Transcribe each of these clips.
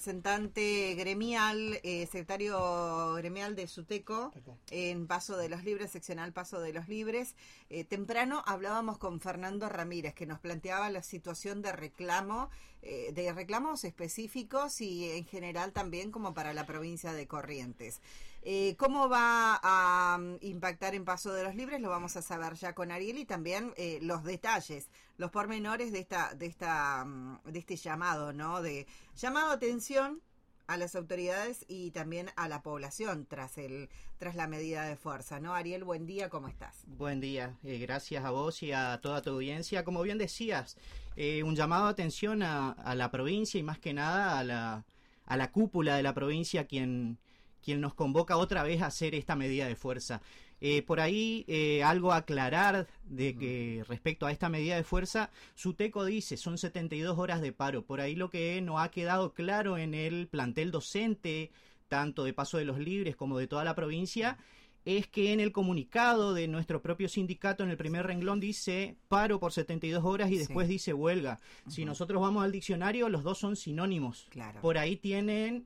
representante gremial, secretario gremial de SUTECO, en Paso de los Libres, seccional Paso de los Libres. Temprano hablábamos con Fernando Ramírez, que nos planteaba la situación de reclamos específicos y en general también como para la provincia de Corrientes. ¿Cómo va a impactar en Paso de los Libres? Lo vamos a saber ya con Ariel, y también los detalles, los pormenores de este llamado, ¿no? De llamado a atención a las autoridades y también a la población tras la medida de fuerza, ¿no? Ariel, buen día, ¿cómo estás? Buen día, gracias a vos y a toda tu audiencia. Como bien decías, un llamado de atención a la provincia y más que nada a la cúpula de la provincia, quien nos convoca otra vez a hacer esta medida de fuerza. Por ahí, algo a aclarar de que respecto a esta medida de fuerza, SUTECO dice, son 72 horas de paro. Por ahí lo que no ha quedado claro en el plantel docente, tanto de Paso de los Libres como de toda la provincia, es que en el comunicado de nuestro propio sindicato, en el primer renglón dice paro por 72 horas y después dice huelga. Si nosotros vamos al diccionario, los dos son sinónimos. Claro. Por ahí tienen...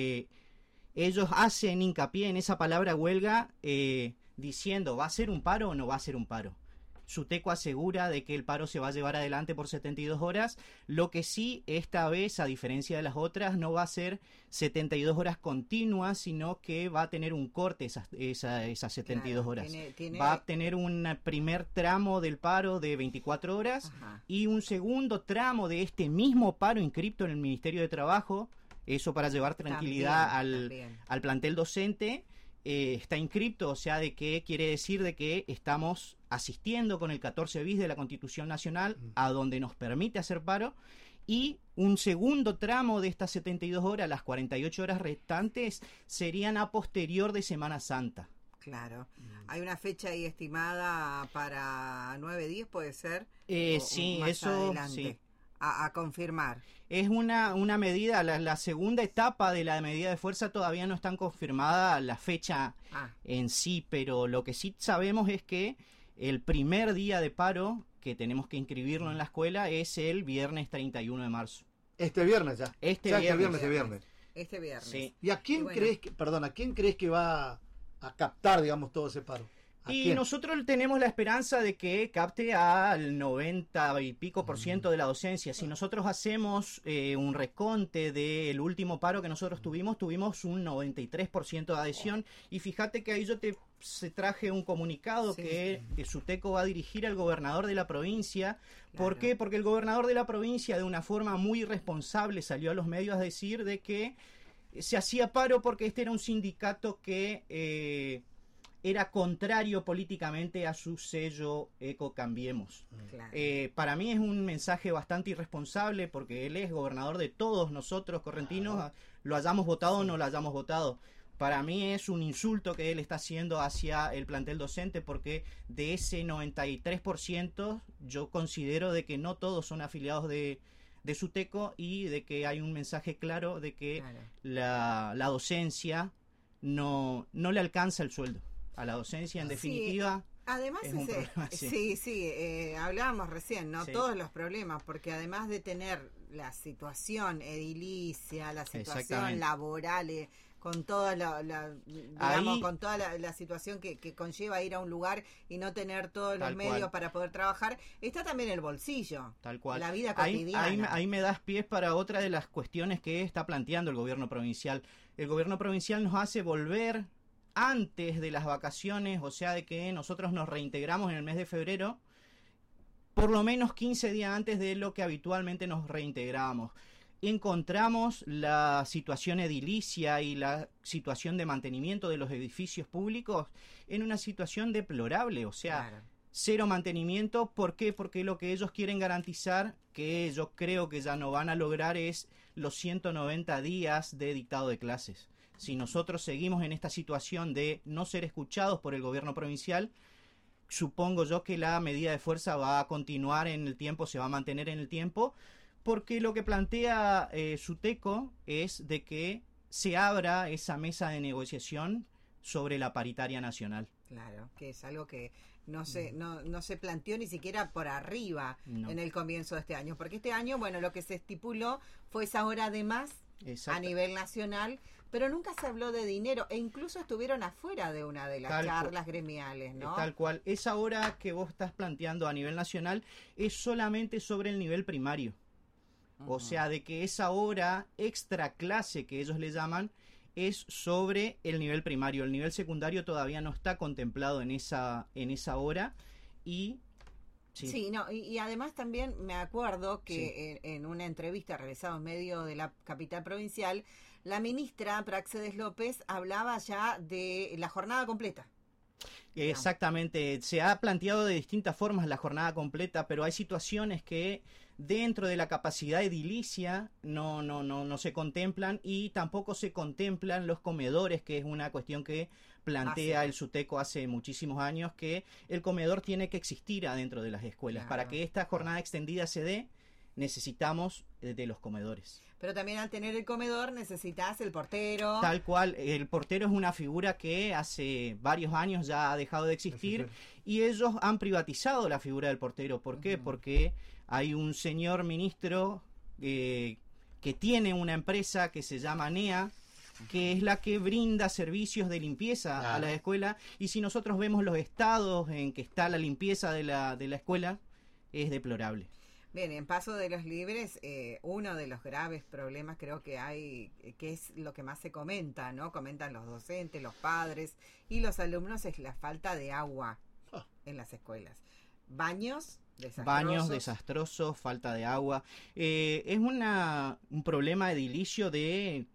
ellos hacen hincapié en esa palabra huelga diciendo, ¿va a ser un paro o no va a ser un paro? SUTECO asegura de que el paro se va a llevar adelante por 72 horas, lo que sí, esta vez, a diferencia de las otras, no va a ser 72 horas continuas, sino que va a tener un corte esas 72 horas. Va a tener un primer tramo del paro de 24 horas y un segundo tramo de este mismo paro inscripto en el Ministerio de Trabajo. Eso para llevar tranquilidad al plantel docente. Está inscripto, o sea, de que quiere decir de que estamos asistiendo con el 14 bis de la Constitución Nacional a donde nos permite hacer paro, y un segundo tramo de estas 72 horas, las 48 horas restantes, serían a posterior de Semana Santa. Claro. ¿Hay una fecha ahí estimada para 9-10, puede ser? Sí, eso adelante. Sí. A confirmar. Es una medida, la segunda etapa de la medida de fuerza todavía no está confirmada la fecha en sí, pero lo que sí sabemos es que el primer día de paro que tenemos que inscribirlo en la escuela es el viernes 31 de marzo. Este viernes ya. Este viernes. Sí. ¿Y a quién crees que va a captar, digamos, todo ese paro? Y nosotros tenemos la esperanza de que capte al 90 y pico % de la docencia. Si nosotros hacemos un reconte del último paro que nosotros tuvimos un 93% de adhesión. Y fíjate que ahí yo te traje un comunicado que SUTECO va a dirigir al gobernador de la provincia. Claro. ¿Por qué? Porque el gobernador de la provincia, de una forma muy responsable, salió a los medios a decir de que se hacía paro porque este era un sindicato que... era contrario políticamente a su sello Eco Cambiemos. Claro. Para mí es un mensaje bastante irresponsable porque él es gobernador de todos nosotros correntinos, lo hayamos votado o no lo hayamos votado. Para mí es un insulto que él está haciendo hacia el plantel docente, porque de ese 93% yo considero de que no todos son afiliados de SUTECO, y de que hay un mensaje claro de que la docencia no le alcanza el sueldo. A la docencia, en definitiva. Además, hablábamos recién, ¿no? Sí. Todos los problemas, porque además de tener la situación edilicia, la situación laboral, con toda con toda la situación que conlleva ir a un lugar y no tener todos los medios para poder trabajar, está también el bolsillo. Tal cual. La vida cotidiana. Ahí me das pies para otra de las cuestiones que está planteando el gobierno provincial. El gobierno provincial nos hace volver antes de las vacaciones, o sea, de que nosotros nos reintegramos en el mes de febrero, por lo menos 15 días antes de lo que habitualmente nos reintegramos. Encontramos la situación edilicia y la situación de mantenimiento de los edificios públicos en una situación deplorable, o sea, cero mantenimiento. ¿Por qué? Porque lo que ellos quieren garantizar, que yo creo que ya no van a lograr, es los 190 días de dictado de clases. Si nosotros seguimos en esta situación de no ser escuchados por el gobierno provincial, supongo yo que la medida de fuerza va a continuar en el tiempo, se va a mantener en el tiempo, porque lo que plantea SUTECO es de que se abra esa mesa de negociación sobre la paritaria nacional. Claro, que es algo que no se planteó ni siquiera por arriba en el comienzo de este año, porque este año, bueno, lo que se estipuló fue esa hora de más a nivel nacional, pero nunca se habló de dinero e incluso estuvieron afuera de una de las charlas gremiales, ¿no? Tal cual. Esa hora que vos estás planteando a nivel nacional es solamente sobre el nivel primario. O sea, de que esa hora extra clase que ellos le llaman es sobre el nivel primario. El nivel secundario todavía no está contemplado en esa hora y... Sí, no, y además también me acuerdo que en una entrevista realizada en medio de la capital provincial, la ministra Praxedes López hablaba ya de la jornada completa. Exactamente, se ha planteado de distintas formas la jornada completa, pero hay situaciones que dentro de la capacidad edilicia no se contemplan y tampoco se contemplan los comedores, que es una cuestión que plantea el SUTECO hace muchísimos años, que el comedor tiene que existir adentro de las escuelas. Claro. Para que esta jornada extendida se dé, necesitamos de los comedores. Pero también al tener el comedor necesitas el portero. Tal cual, el portero es una figura que hace varios años ya ha dejado de existir y ellos han privatizado la figura del portero. ¿Por qué? Porque hay un señor ministro que tiene una empresa que se llama NEA, que es la que brinda servicios de limpieza a la escuela, y si nosotros vemos los estados en que está la limpieza de la escuela, es deplorable. Bien, en Paso de los Libres, uno de los graves problemas creo que hay, que es lo que más se comenta, ¿no? Comentan los docentes, los padres y los alumnos, es la falta de agua en las escuelas. Baños desastrosos, falta de agua. Es un problema edilicio de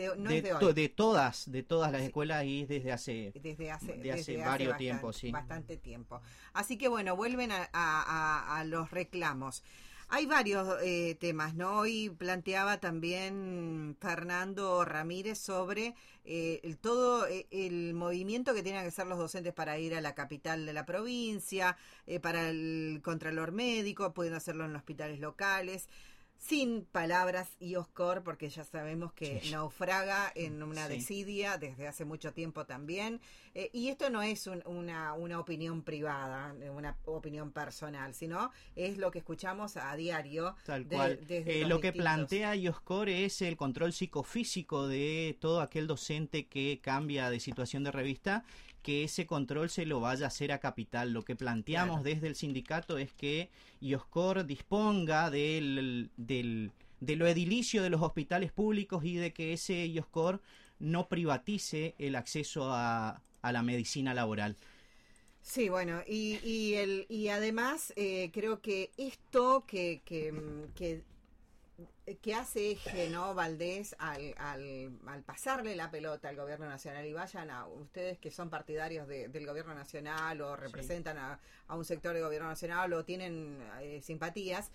todas las escuelas y desde hace varios tiempos. Bastante tiempo. Así que bueno, vuelven a los reclamos. Hay varios temas, ¿no? Hoy planteaba también Fernando Ramírez sobre todo el movimiento que tienen que hacer los docentes para ir a la capital de la provincia, para el contralor médico, pueden hacerlo en hospitales locales. Sin palabras IOSCOR, porque ya sabemos que naufraga en una desidia desde hace mucho tiempo también. Y esto no es una opinión privada, una opinión personal, sino es lo que escuchamos a diario. Tal cual. Lo que plantea IOSCOR es el control psicofísico de todo aquel docente que cambia de situación de revista, que ese control se lo vaya a hacer a Capital. Lo que planteamos desde el sindicato es que IOSCOR disponga de lo edilicio de los hospitales públicos y de que ese IOSCOR no privatice el acceso a la medicina laboral. Sí, bueno, y además creo que esto que hace eje, ¿no? Valdés al pasarle la pelota al gobierno nacional, y vayan a ustedes que son partidarios del gobierno nacional o representan a un sector del gobierno nacional o tienen simpatías,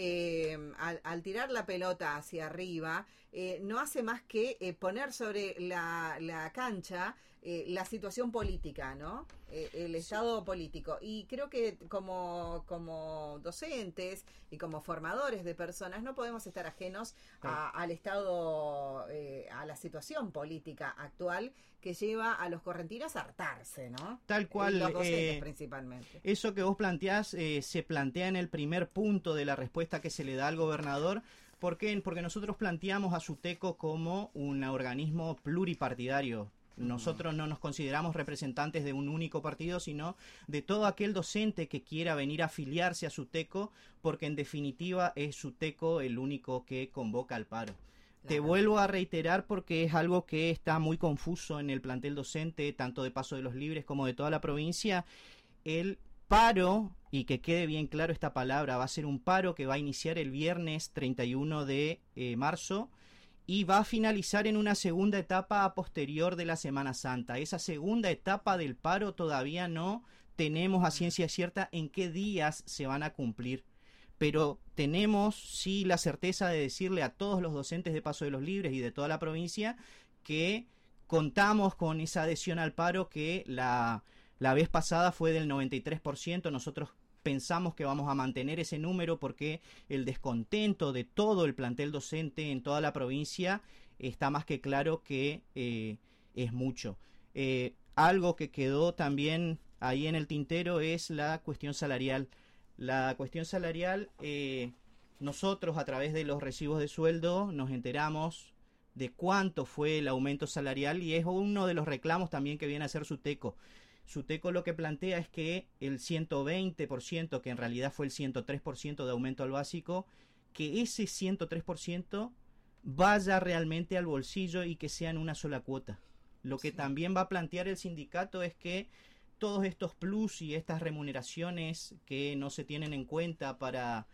al tirar la pelota hacia arriba, no hace más que poner sobre la cancha la situación política, ¿no? El estado político. Y creo que como docentes y como formadores de personas no podemos estar ajenos al estado, a la situación política actual que lleva a los correntinos a hartarse, ¿no? Tal cual. Los docentes principalmente. Eso que vos planteás se plantea en el primer punto de la respuesta que se le da al gobernador. ¿Por qué? Porque nosotros planteamos a SUTECO como un organismo pluripartidario. Nosotros no nos consideramos representantes de un único partido, sino de todo aquel docente que quiera venir a afiliarse a SUTECO, porque en definitiva es SUTECO el único que convoca al paro. Claro. Te vuelvo a reiterar porque es algo que está muy confuso en el plantel docente, tanto de Paso de los Libres como de toda la provincia. El paro, y que quede bien claro esta palabra, va a ser un paro que va a iniciar el viernes 31 de marzo, y va a finalizar en una segunda etapa a posterior de la Semana Santa. Esa segunda etapa del paro todavía no tenemos a ciencia cierta en qué días se van a cumplir, pero tenemos sí la certeza de decirle a todos los docentes de Paso de los Libres y de toda la provincia que contamos con esa adhesión al paro que la vez pasada fue del 93%. Nosotros pensamos que vamos a mantener ese número porque el descontento de todo el plantel docente en toda la provincia está más que claro que es mucho. Algo que quedó también ahí en el tintero es la cuestión salarial. La cuestión salarial, nosotros a través de los recibos de sueldo nos enteramos de cuánto fue el aumento salarial, y es uno de los reclamos también que viene a hacer Suteco. Suteco lo que plantea es que el 120%, que en realidad fue el 103% de aumento al básico, que ese 103% vaya realmente al bolsillo y que sea en una sola cuota. Lo que también va a plantear el sindicato es que todos estos plus y estas remuneraciones que no se tienen en cuenta para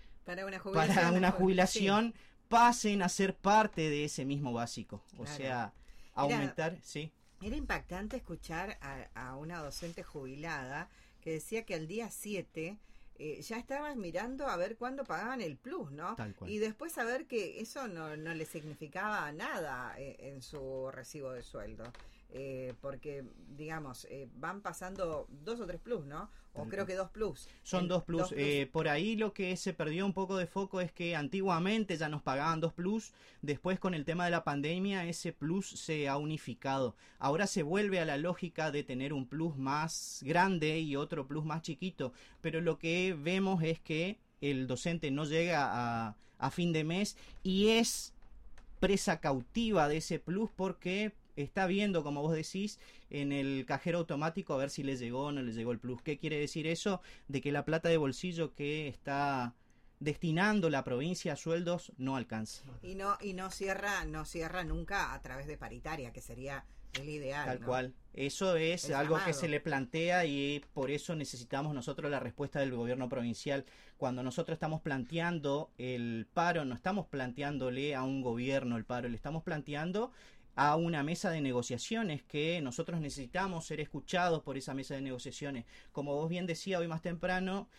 una jubilación pasen a ser parte de ese mismo básico. O sea, aumentar, sí. Era impactante escuchar a una docente jubilada que decía que al día 7 ya estaban mirando a ver cuándo pagaban el plus, ¿no? Tal cual. Y después saber que eso no le significaba nada en su recibo de sueldo. Porque, digamos, van pasando 2 o 3 plus, ¿no? O creo que 2 plus. Son 2 plus. Por ahí lo que se perdió un poco de foco es que antiguamente ya nos pagaban 2 plus. Después, con el tema de la pandemia, ese plus se ha unificado. Ahora se vuelve a la lógica de tener un plus más grande y otro plus más chiquito. Pero lo que vemos es que el docente no llega a fin de mes y es presa cautiva de ese plus porque está viendo, como vos decís, en el cajero automático a ver si le llegó o no le llegó el plus. ¿Qué quiere decir eso? De que la plata de bolsillo que está destinando la provincia a sueldos no alcanza. Y no cierra nunca a través de paritaria, que sería el ideal. Tal ¿no? cual. Eso es El algo llamado. que se le plantea y por eso necesitamos nosotros la respuesta del gobierno provincial. Cuando nosotros estamos planteando el paro, no estamos planteándole a un gobierno el paro, le estamos planteando a una mesa de negociaciones que nosotros necesitamos ser escuchados por esa mesa de negociaciones. Como vos bien decía hoy más temprano,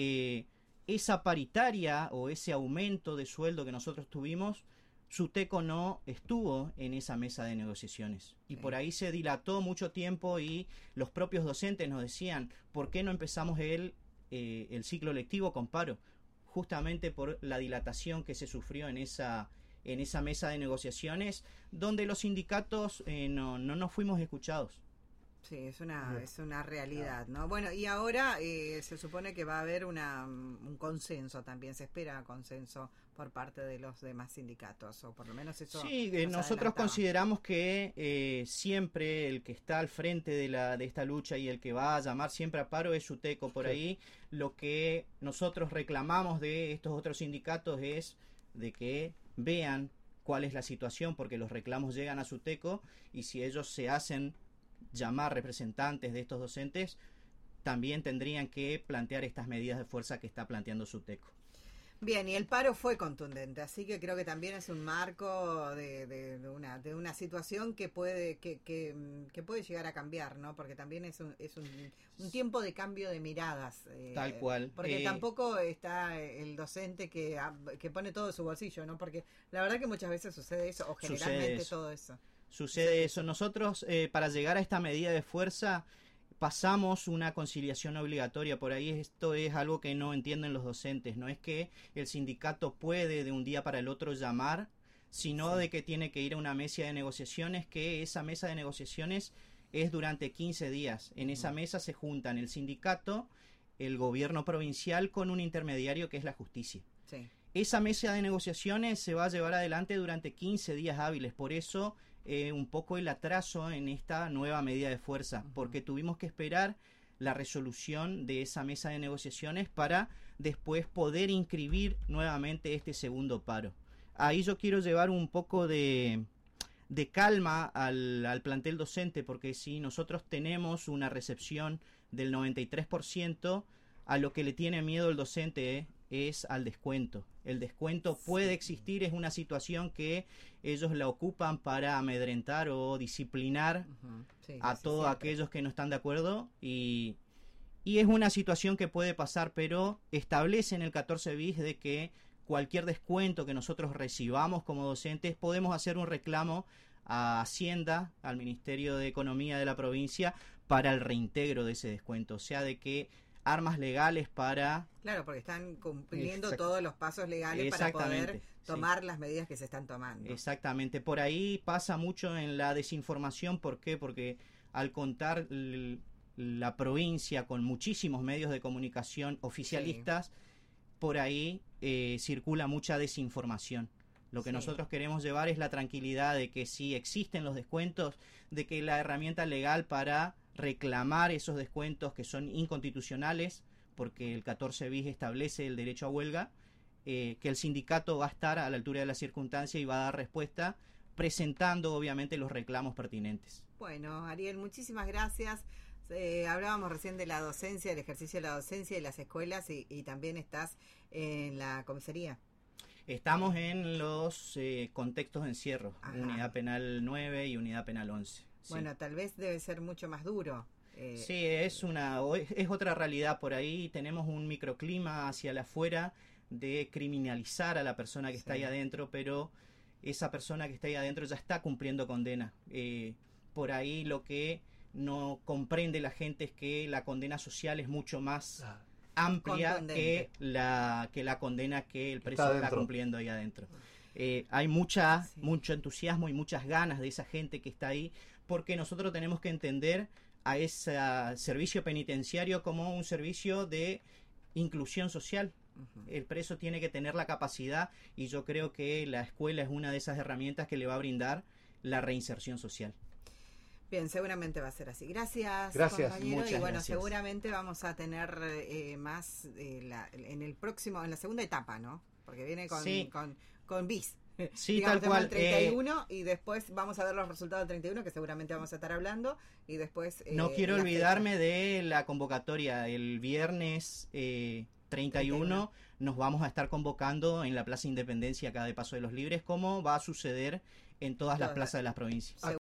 esa paritaria o ese aumento de sueldo que nosotros tuvimos, Suteco no estuvo en esa mesa de negociaciones. Y por ahí se dilató mucho tiempo y los propios docentes nos decían, ¿por qué no empezamos el ciclo lectivo con paro? Justamente por la dilatación que se sufrió en esa mesa de negociaciones, donde los sindicatos no nos fuimos escuchados. Sí, es una realidad, ¿no? Bueno, y ahora se supone que va a haber un consenso también, se espera consenso por parte de los demás sindicatos, o por lo menos eso. Sí, nos nosotros adelantaba. consideramos que siempre el que está al frente de esta lucha y el que va a llamar siempre a paro es Suteco. Por ahí lo que nosotros reclamamos de estos otros sindicatos es de que vean cuál es la situación, porque los reclamos llegan a Suteco y si ellos se hacen llamar representantes de estos docentes, también tendrían que plantear estas medidas de fuerza que está planteando Suteco. Bien, y el paro fue contundente, así que creo que también es un marco de una situación que puede llegar a cambiar, ¿no? Porque también es un tiempo de cambio de miradas. Tal cual. Porque tampoco está el docente que pone todo de su bolsillo, ¿no? Porque la verdad que muchas veces sucede eso, o generalmente todo eso. Sucede eso. Nosotros, para llegar a esta medida de fuerza, pasamos una conciliación obligatoria. Por ahí esto es algo que no entienden los docentes. No es que el sindicato puede de un día para el otro llamar, sino de que tiene que ir a una mesa de negociaciones, que esa mesa de negociaciones es durante 15 días. En esa mesa se juntan el sindicato, el gobierno provincial con un intermediario que es la justicia. Sí. Esa mesa de negociaciones se va a llevar adelante durante 15 días hábiles. Por eso un poco el atraso en esta nueva medida de fuerza, porque tuvimos que esperar la resolución de esa mesa de negociaciones para después poder inscribir nuevamente este segundo paro. Ahí yo quiero llevar un poco de calma al plantel docente, porque si nosotros tenemos una recepción del 93%, a lo que le tiene miedo el docente es al descuento. El descuento puede existir, es una situación que ellos la ocupan para amedrentar o disciplinar a todos aquellos que no están de acuerdo y es una situación que puede pasar, pero establece en el 14 bis de que cualquier descuento que nosotros recibamos como docentes podemos hacer un reclamo a Hacienda, al Ministerio de Economía de la provincia, para el reintegro de ese descuento, o sea, de que armas legales para... Claro, porque están cumpliendo todos los pasos legales para poder tomar las medidas que se están tomando. Exactamente, por ahí pasa mucho en la desinformación. ¿Por qué? Porque al contar la provincia con muchísimos medios de comunicación oficialistas, por ahí circula mucha desinformación. Lo que Sí. nosotros queremos llevar es la tranquilidad de que si existen los descuentos, de que la herramienta legal para reclamar esos descuentos que son inconstitucionales, porque el 14 bis establece el derecho a huelga, que el sindicato va a estar a la altura de la circunstancia y va a dar respuesta presentando obviamente los reclamos pertinentes. Bueno, Ariel, muchísimas gracias. Hablábamos recién de la docencia, del ejercicio de la docencia y las escuelas y también estás en la comisaría. Estamos en los contextos de encierro, Ajá. unidad penal 9 y unidad penal 11. Sí. Bueno, tal vez debe ser mucho más duro. Sí, es otra realidad por ahí. Tenemos un microclima hacia el afuera de criminalizar a la persona que está ahí adentro, pero esa persona que está ahí adentro ya está cumpliendo condena. Por ahí lo que no comprende la gente es que la condena social es mucho más amplia que la condena que el preso está cumpliendo ahí adentro. Hay mucho entusiasmo y muchas ganas de esa gente que está ahí, porque nosotros tenemos que entender a ese servicio penitenciario como un servicio de inclusión social. El preso tiene que tener la capacidad, y yo creo que la escuela es una de esas herramientas que le va a brindar la reinserción social. Bien, seguramente va a ser así. Gracias, Gracias. compañero. Muchas y bueno, gracias. Seguramente vamos a tener más en la segunda etapa, ¿no? Porque viene con bis. Sí, Digamos, tal cual. El 31 y después vamos a ver los resultados del 31, que seguramente vamos a estar hablando, y después... No quiero olvidarme de la convocatoria. El viernes 31 nos vamos a estar convocando en la Plaza Independencia acá de Paso de los Libres, como va a suceder en todas las plazas de las provincias.